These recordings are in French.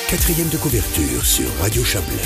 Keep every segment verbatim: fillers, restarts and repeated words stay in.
quatrième de couverture sur Radio Chablais.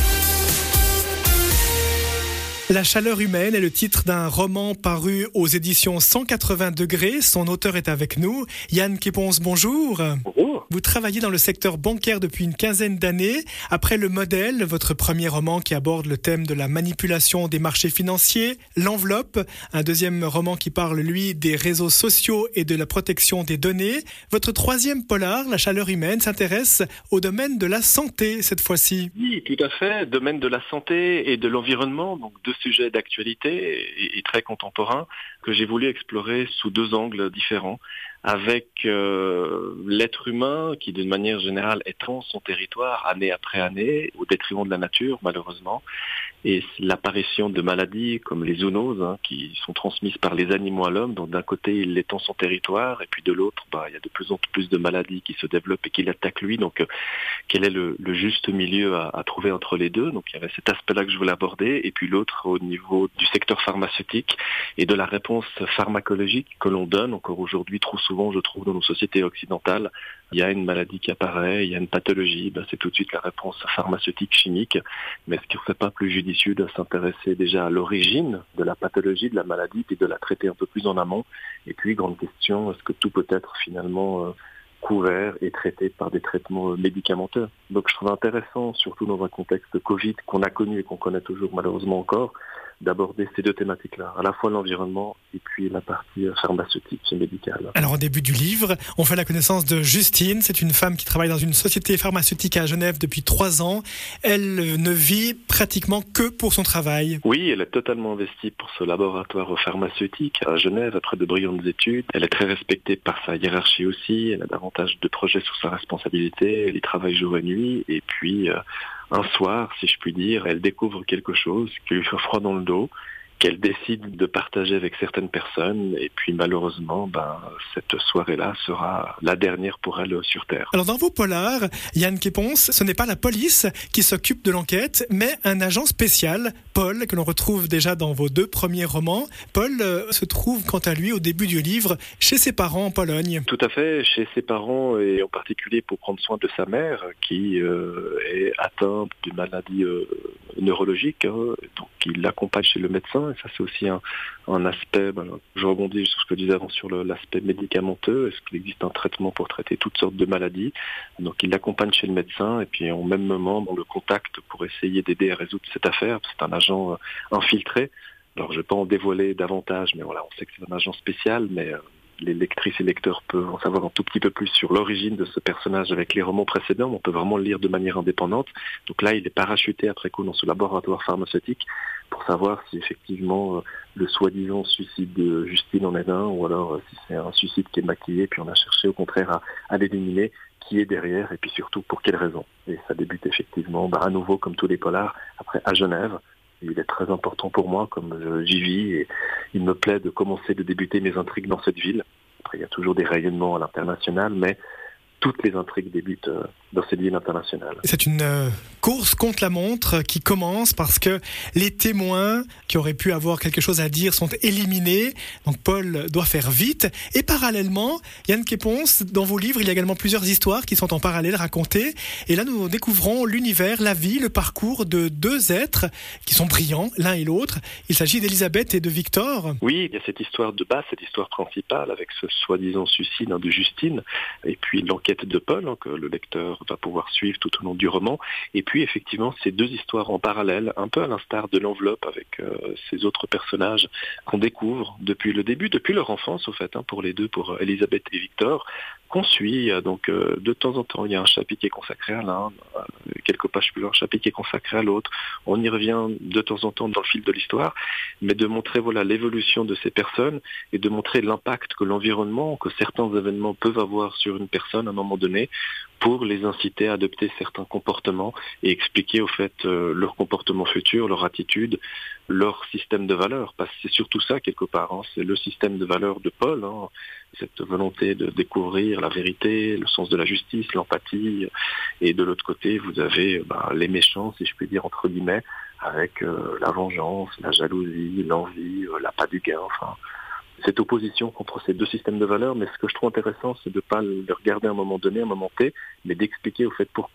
La chaleur humaine est le titre d'un roman paru aux éditions cent quatre-vingts degrés. Son auteur est avec nous. Yann Képonce, bonjour. Bonjour. Vous travaillez dans le secteur bancaire depuis une quinzaine d'années. Après Le Modèle, votre premier roman qui aborde le thème de la manipulation des marchés financiers, L'Enveloppe, un deuxième roman qui parle, lui, des réseaux sociaux et de la protection des données. Votre troisième polar, La chaleur humaine, s'intéresse au domaine de la santé cette fois-ci. Oui, tout à fait. Domaine de la santé et de l'environnement, donc deux sujets d'actualité et, et très contemporains que j'ai voulu explorer sous deux angles différents, avec euh, l'être humain qui, d'une manière générale, étend son territoire année après année, au détriment de la nature, malheureusement, et l'apparition de maladies comme les zoonoses, hein, qui sont transmises par les animaux à l'homme. Donc d'un côté, il étend son territoire, et puis de l'autre, bah, il y a de plus en plus de maladies qui se développent et qui l'attaquent lui. Donc euh, quel est le, le juste milieu à, à trouver entre les deux? Donc il y avait cet aspect-là que je voulais aborder, et puis l'autre au niveau du secteur pharmaceutique et de la réponse pharmacologique que l'on donne encore aujourd'hui trop souvent, je trouve, dans nos sociétés occidentales. Il y a une maladie qui apparaît, il y a une pathologie, ben c'est tout de suite la réponse pharmaceutique, chimique. Mais est-ce qu'il ne serait pas plus judicieux de s'intéresser déjà à l'origine de la pathologie, de la maladie, puis de la traiter un peu plus en amont? Et puis, grande question, est-ce que tout peut être finalement euh, couvert et traité par des traitements médicamenteux? Donc je trouve intéressant, surtout dans un contexte de Covid qu'on a connu et qu'on connaît toujours malheureusement encore, d'aborder ces deux thématiques-là, à la fois l'environnement et puis la partie pharmaceutique et médicale. Alors au début du livre, on fait la connaissance de Justine. C'est une femme qui travaille dans une société pharmaceutique à Genève depuis trois ans. Elle ne vit pratiquement que pour son travail. Oui, elle est totalement investie pour ce laboratoire pharmaceutique à Genève, après de brillantes études. Elle est très respectée par sa hiérarchie aussi. Elle a davantage de projets sous sa responsabilité. Elle y travaille jour et nuit. Et puis, euh, un soir, si je puis dire, elle découvre quelque chose qui lui fait froid dans le dos, qu'elle décide de partager avec certaines personnes, et puis malheureusement, ben, cette soirée-là sera la dernière pour elle sur Terre. Alors dans vos polars, Yann Képonce, ce n'est pas la police qui s'occupe de l'enquête, mais un agent spécial, Paul, que l'on retrouve déjà dans vos deux premiers romans. Paul euh, se trouve quant à lui au début du livre chez ses parents en Pologne. Tout à fait, chez ses parents, et en particulier pour prendre soin de sa mère qui euh, est atteinte d'une maladie euh, neurologique, hein, donc il l'accompagne chez le médecin. Et ça, c'est aussi un, un aspect, ben, je rebondis sur ce que je disais avant sur le, l'aspect médicamenteux. Est-ce qu'il existe un traitement pour traiter toutes sortes de maladies? Donc il l'accompagne chez le médecin, et puis en même moment, on le contacte pour essayer d'aider à résoudre cette affaire. C'est un agent euh, infiltré. Alors je ne vais pas en dévoiler davantage, mais voilà, on sait que c'est un agent spécial, mais... Euh, les lectrices et lecteurs peuvent en savoir un tout petit peu plus sur l'origine de ce personnage avec les romans précédents. On peut vraiment le lire de manière indépendante. Donc là, il est parachuté après coup dans ce laboratoire pharmaceutique pour savoir si effectivement euh, le soi-disant suicide de Justine en est un, ou alors euh, si c'est un suicide qui est maquillé, puis on a cherché au contraire à, à l'éliminer, qui est derrière, et puis surtout pour quelle raison. Et ça débute effectivement, bah, à nouveau comme tous les polars, après à Genève. Il est très important pour moi, comme j'y vis, et il me plaît de commencer, de débuter mes intrigues dans cette ville. Après, il y a toujours des rayonnements à l'international, mais toutes les intrigues débutent dans cette ville internationale. C'est une euh, course contre la montre qui commence parce que les témoins qui auraient pu avoir quelque chose à dire sont éliminés. Donc Paul doit faire vite. Et parallèlement, Yann Képonce, dans vos livres, il y a également plusieurs histoires qui sont en parallèle racontées. Et là, nous découvrons l'univers, la vie, le parcours de deux êtres qui sont brillants, l'un et l'autre. Il s'agit d'Elisabeth et de Victor. Oui, il y a cette histoire de base, cette histoire principale avec ce soi-disant suicide hein, de Justine, et puis l'enquête de Paul, hein, que le lecteur va pouvoir suivre tout au long du roman. Et puis effectivement, ces deux histoires en parallèle, un peu à l'instar de L'Enveloppe avec euh, ces autres personnages qu'on découvre depuis le début, depuis leur enfance au fait, hein, pour les deux, pour Elisabeth et Victor, qu'on suit. Donc euh, de temps en temps, il y a un chapitre qui est consacré à l'un, euh, quelques pages plus loin, un chapitre qui est consacré à l'autre. On y revient de temps en temps dans le fil de l'histoire, mais de montrer voilà l'évolution de ces personnes et de montrer l'impact que l'environnement, que certains événements peuvent avoir sur une personne à un moment donné, pour les inciter à adopter certains comportements et expliquer au fait euh, leur comportement futur, leur attitude, leur système de valeurs. Parce que c'est surtout ça quelque part, hein, c'est le système de valeurs de Paul, hein, cette volonté de découvrir la vérité, le sens de la justice, l'empathie. Et de l'autre côté, vous avez bah, les méchants, si je puis dire entre guillemets, avec euh, la vengeance, la jalousie, l'envie, euh, l'appât du gain, enfin... cette opposition contre ces deux systèmes de valeurs, mais ce que je trouve intéressant, c'est de ne pas le regarder à un moment donné, à un moment T, mais d'expliquer au fait pourquoi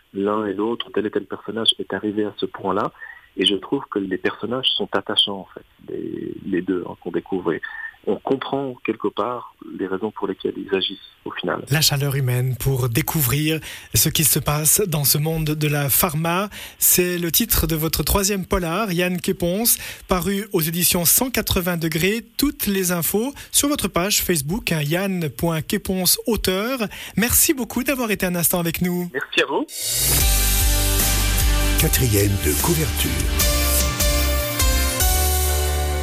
l'un et l'autre, tel et tel personnage est arrivé à ce point-là. Et je trouve que les personnages sont attachants, en fait, les, les deux hein, qu'on découvre. Et on comprend quelque part les raisons pour lesquelles ils agissent au final. La chaleur humaine pour découvrir ce qui se passe dans ce monde de la pharma. C'est le titre de votre troisième polar, Yann Quépons, paru aux éditions cent quatre-vingts degrés. Toutes les infos sur votre page Facebook, hein, yann point quépons auteur. Merci beaucoup d'avoir été un instant avec nous. Merci à vous. Quatrième de couverture.